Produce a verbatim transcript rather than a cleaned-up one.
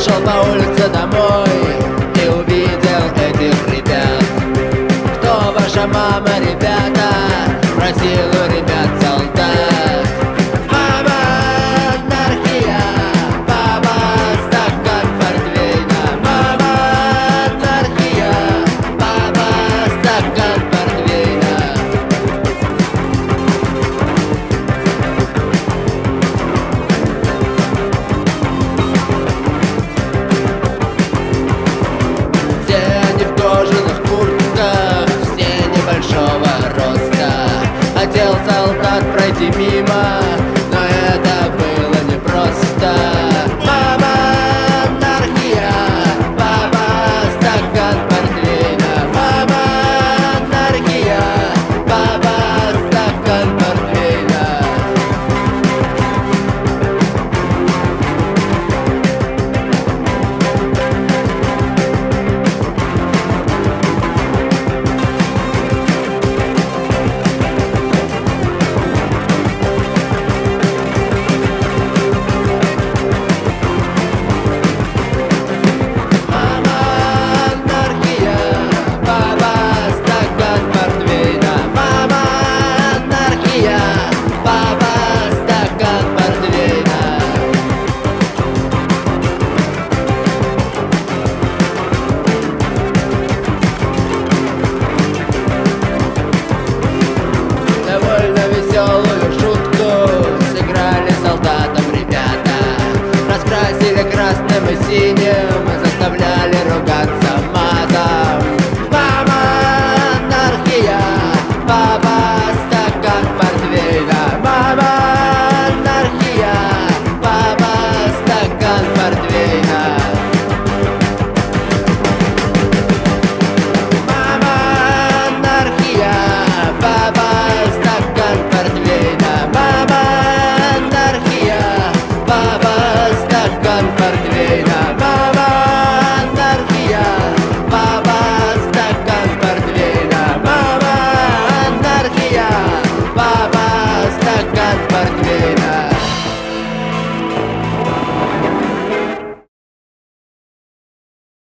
шел по улице домой и увидел этих ребят. Кто ваша мама, ребята? Спросил у ребят солдат. Мама, анархия, папа, стакан портвейна. Мама, анархия, папа, стакан портвейна. Все они в кожаных куртках, все небольшого роста. Хотел солдат пройти мимо,